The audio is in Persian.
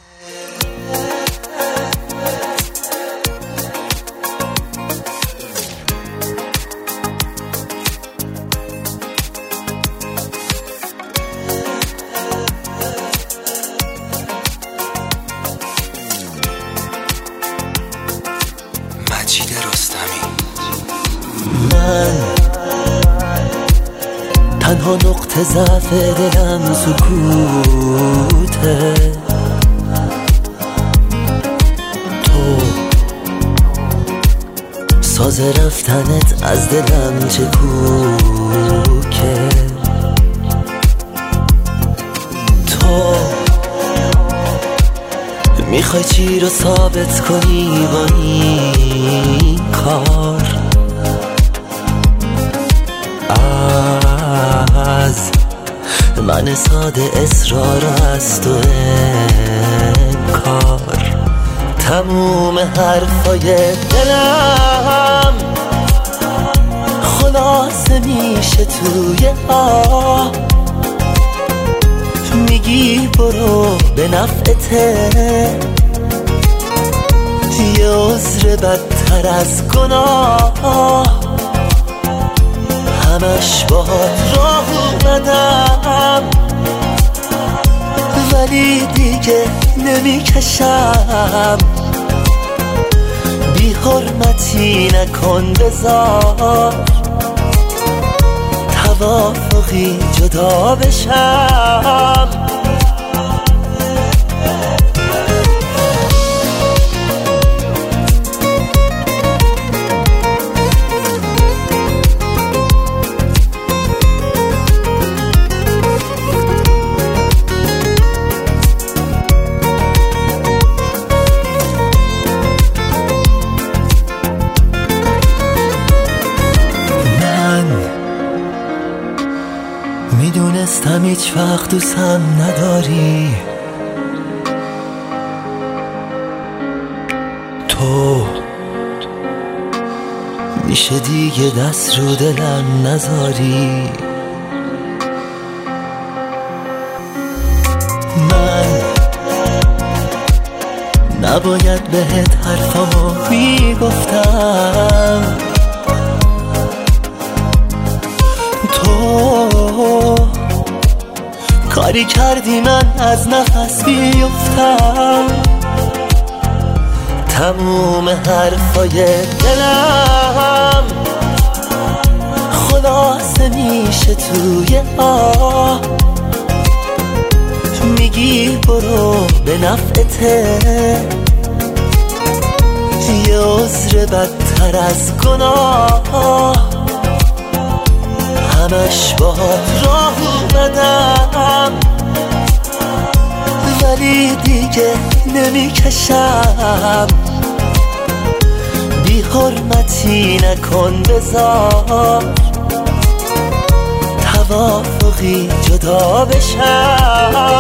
من تنها نقطه ضعف دلم سکوته، تو ساز رفتنت از دلم چه کوکه، تو میخوای چی رو ثابت کنی با این کار، از من ساده اصرار از تو انکار، تموم حرفای دلم خلاصه میشه توی آه، میگی برو به نفعته، یه عذر بدتر از گناه، همش باهات راه اومدم ولی دیگه نمیکشم، بی حرمتی نکن بذار توافقی جدا بشم. میدونستم هیچ وقت دوستم نداری، تو میشه دیگه دست رو دلم نذاری، من نباید بهت حرفامو میگفتم، تو کاری کردی من از نفس بیفتم، تموم حرفای دلم خلاصه میشه توی آه، میگی برو به نفعته، یه عذر بدتر از گناه، همش باهات راه اومدم ولی دیگه نمیکشم، بی حرمتی نکن بذار توافقی جدا بشم.